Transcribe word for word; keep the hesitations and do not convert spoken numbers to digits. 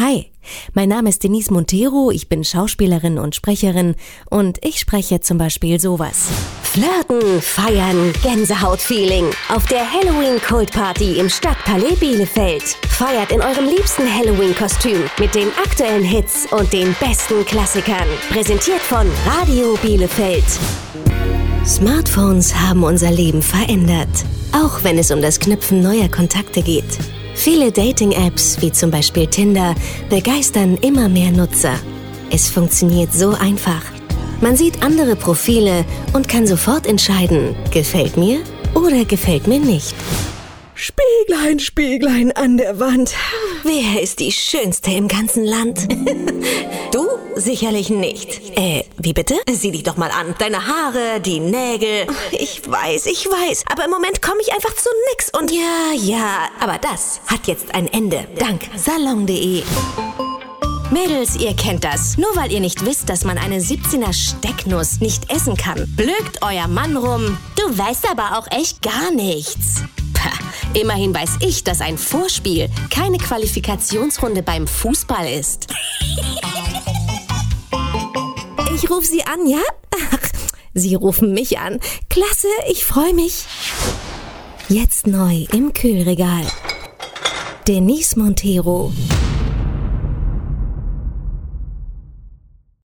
Hi, mein Name ist Denise Montero, ich bin Schauspielerin und Sprecherin und ich spreche zum Beispiel sowas. Flirten, feiern, Gänsehaut-Feeling. Auf der Halloween-Cold-Party im Stadtpalais Bielefeld. Feiert in eurem liebsten Halloween-Kostüm mit den aktuellen Hits und den besten Klassikern. Präsentiert von Radio Bielefeld. Smartphones haben unser Leben verändert. Auch wenn es um das Knüpfen neuer Kontakte geht. Viele Dating-Apps, wie zum Beispiel Tinder, begeistern immer mehr Nutzer. Es funktioniert so einfach. Man sieht andere Profile und kann sofort entscheiden, gefällt mir oder gefällt mir nicht. Spieglein, Spieglein an der Wand. Wer ist die Schönste im ganzen Land? Du? Sicherlich nicht. Äh, wie bitte? Sieh dich doch mal an. Deine Haare, die Nägel. Ich weiß, ich weiß. Aber im Moment komme ich einfach zu nix und... Ja, ja, aber das hat jetzt ein Ende. Dank Salon punkt de. Mädels, ihr kennt das. Nur weil ihr nicht wisst, dass man eine siebzehner Stecknuss nicht essen kann, blökt euer Mann rum. Du weißt aber auch echt gar nichts. Pah, immerhin weiß ich, dass ein Vorspiel keine Qualifikationsrunde beim Fußball ist. Ich rufe Sie an, ja? Ach, Sie rufen mich an. Klasse, ich freue mich. Jetzt neu im Kühlregal. Denise Montero.